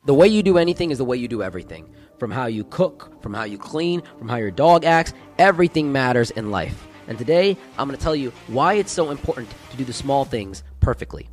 The way you do anything is the way you do everything. From how you cook, from how you clean, from how your dog acts, everything matters in life. And today, I'm going to tell you why it's so important to do the small things perfectly.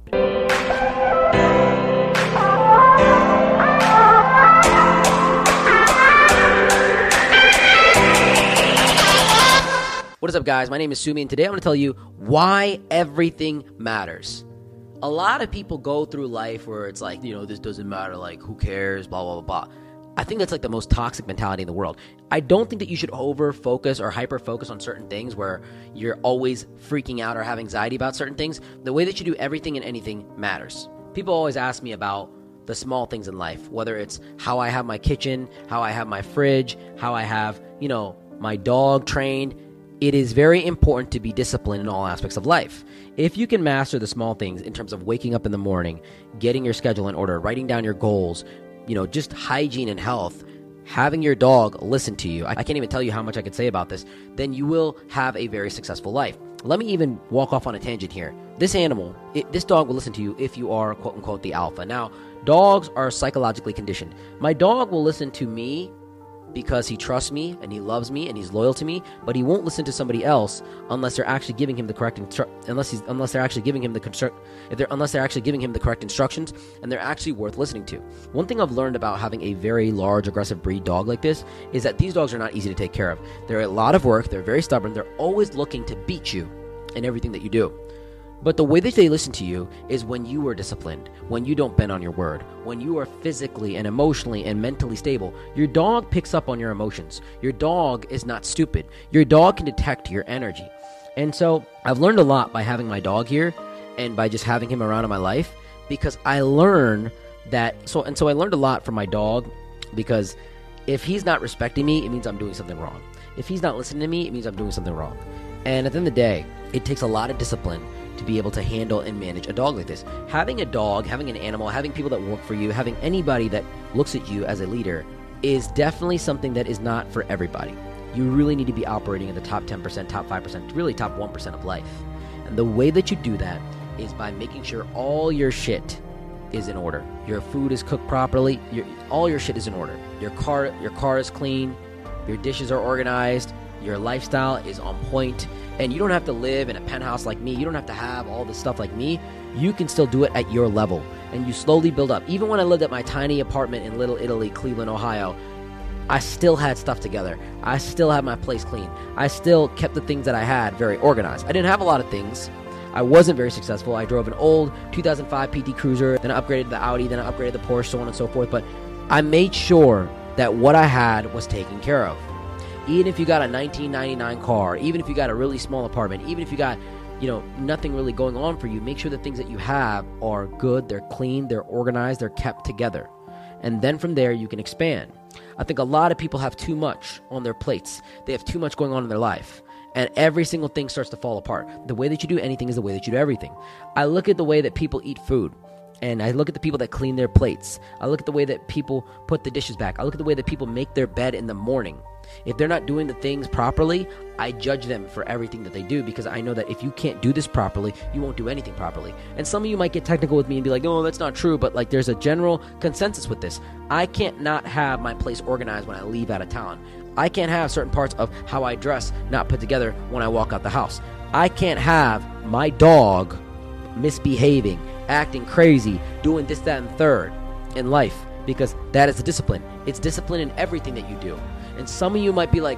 What is up, guys? My name is Sumi, and today I'm going to tell you why everything matters. A lot of people go through life where it's like, this doesn't matter, like, who cares, blah, blah, blah, blah. I think that's like the most toxic mentality in the world. I don't think that you should over-focus or hyper-focus on certain things where you're always freaking out or have anxiety about certain things. The way that you do everything and anything matters. People always ask me about the small things in life, whether it's how I have my kitchen, how I have my fridge, how I have, my dog trained. It is very important to be disciplined in all aspects of life. If you can master the small things in terms of waking up in the morning, getting your schedule in order, writing down your goals, just hygiene and health, having your dog listen to you, I can't even tell you how much I could say about this, then you will have a very successful life. Let me even walk off on a tangent here. This dog will listen to you if you are, quote unquote, the alpha. Now, dogs are psychologically conditioned. My dog will listen to me because he trusts me and he loves me and he's loyal to me, but he won't listen to somebody else unless they're actually giving him the correct unless they're actually giving him the correct instructions and they're actually worth listening to. One thing I've learned about having a very large aggressive breed dog like this is that these dogs are not easy to take care of. They're a lot of work, they're very stubborn, they're always looking to beat you in everything that you do. But the way that they listen to you is when you are disciplined, when you don't bend on your word, when you are physically and emotionally and mentally stable. Your dog picks up on your emotions. Your dog is not stupid. Your dog can detect your energy. And so I've learned a lot by having my dog here and by just having him around in my life, because I learned that, so I learned a lot from my dog, because if he's not respecting me, it means I'm doing something wrong. If he's not listening to me, it means I'm doing something wrong. And at the end of the day, it takes a lot of discipline to be able to handle and manage a dog like this. Having a dog, having an animal, having people that work for you, having anybody that looks at you as a leader is definitely something that is not for everybody. You really need to be operating in the top 10%, top 5%, really top 1% of life. And the way that you do that is by making sure all your shit is in order. Your food is cooked properly, all your shit is in order. Your car is clean, your dishes are organized, your lifestyle is on point, and you don't have to live in a penthouse like me. You don't have to have all this stuff like me. You can still do it at your level, and you slowly build up. Even when I lived at my tiny apartment in Little Italy, Cleveland, Ohio, I still had stuff together. I still had my place clean. I still kept the things that I had very organized. I didn't have a lot of things. I wasn't very successful. I drove an old 2005 PT Cruiser, then I upgraded the Audi, then I upgraded the Porsche, so on and so forth. But I made sure that what I had was taken care of. Even if you got a 1999 car, even if you got a really small apartment, even if you got, nothing really going on for you, make sure the things that you have are good, they're clean, they're organized, they're kept together. And then from there, you can expand. I think a lot of people have too much on their plates. They have too much going on in their life. And every single thing starts to fall apart. The way that you do anything is the way that you do everything. I look at the way that people eat food. And I look at the people that clean their plates. I look at the way that people put the dishes back. I look at the way that people make their bed in the morning. If they're not doing the things properly, I judge them for everything that they do, because I know that if you can't do this properly, you won't do anything properly. And some of you might get technical with me and be like, no, that's not true. But there's a general consensus with this. I can't not have my place organized when I leave out of town. I can't have certain parts of how I dress not put together when I walk out the house. I can't have my dog misbehaving, acting crazy, doing this, that, and third in life, because that is the discipline. It's discipline in everything that you do. And some of you might be like,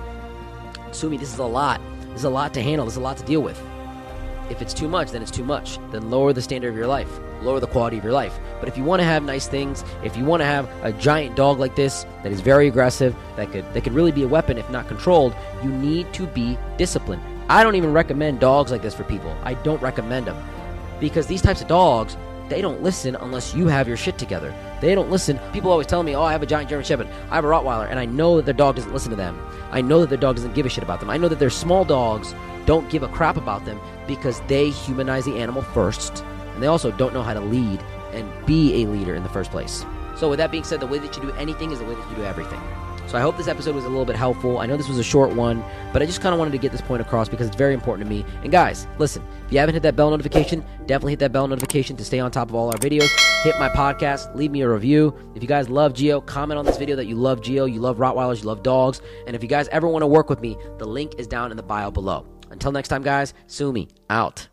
Sumi, this is a lot. This is a lot to handle. This is a lot to deal with. If it's too much, then it's too much. Then lower the standard of your life. Lower the quality of your life. But if you want to have nice things, if you want to have a giant dog like this that is very aggressive, that could really be a weapon if not controlled, you need to be disciplined. I don't even recommend dogs like this for people. I don't recommend them. Because these types of dogs, they don't listen unless you have your shit together. They don't listen. People always tell me, I have a giant German Shepherd, I have a Rottweiler, and I know that their dog doesn't listen to them. I know that their dog doesn't give a shit about them. I know that their small dogs don't give a crap about them because they humanize the animal first, and they also don't know how to lead and be a leader in the first place. So with that being said, the way that you do anything is the way that you do everything. So I hope this episode was a little bit helpful. I know this was a short one, but I just kind of wanted to get this point across because it's very important to me. And guys, listen, if you haven't hit that bell notification, definitely hit that bell notification to stay on top of all our videos. Hit my podcast, leave me a review. If you guys love Geo, comment on this video that you love Geo, you love Rottweilers, you love dogs. And if you guys ever want to work with me, the link is down in the bio below. Until next time, guys, Sumi out.